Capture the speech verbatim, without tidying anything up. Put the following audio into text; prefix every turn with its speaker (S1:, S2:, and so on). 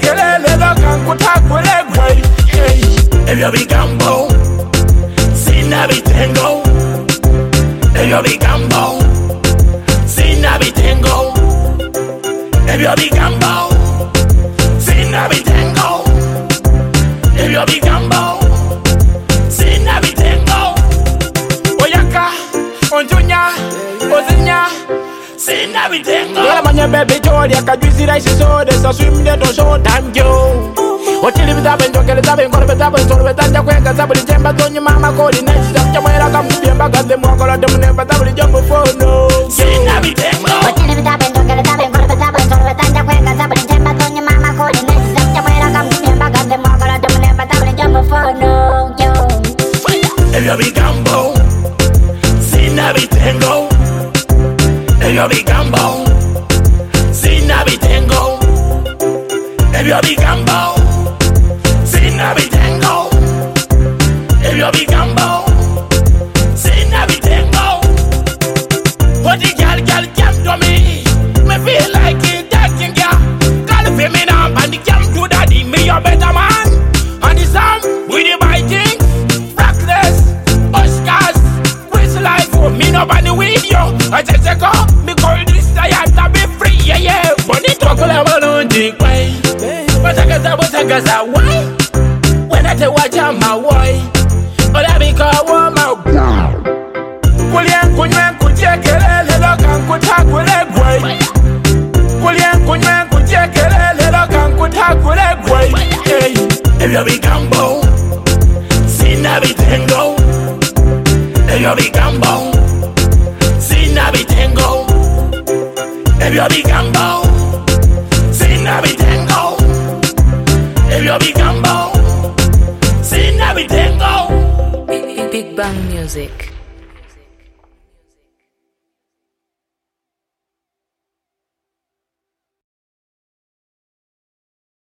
S1: kelele loka nkutakule gwe. Ebyo bigambo sina bitengo. Ebyo bigambo sina bitengo. Ebyo bigambo sina bitengo. Ebyo bigambo sina bitengo. Oyaka onjunya ozinya sina bitengo. Yala manya baby jolly akajuicy rice soda so swim there to show time yo. Otili bitabe njokele tabe ngoro bitabe solo betanja kweka sabuli jemba tonye mama kodi next step chamwera kamubemba gade mwakala demune bitabe jumbo fono sina bitengo. Otili bitabe njokele tabe ngoro bitabe solo betanja kweka sabuli jemba tonye mama kodi next step chamwera kamubemba gade mwakala demune bitabe jumbo fono yo. Ebyo bigambo sina bitengo. Ebyo bigambo sina bitengo. Ebyo bigambo sina bitengo. Ebyo bigambo sina bitengo. What the girl girl can to me, me feel like it dancing girl. Call for me now and the cam to daddy, me a better man. And the song with the biting, practice, Oscars, quiz life for me nobody with you. I just go, me call this I have to be free, yeah yeah. But it talk level on the way. But I guess I was a guess I why. When I tell what I'm my way, but I be called one my Kulian kunyan kuchekele loka nkutakule gwe. Kulian kunyan kuchekele loka nkutakule gwe. Ebyo bigambo sina bitengo. Ebyo bigambo sina bitengo. Ebyo bigambo sina bitengo. Ebyo bigambo sina bitengo.
S2: Big Bang Music.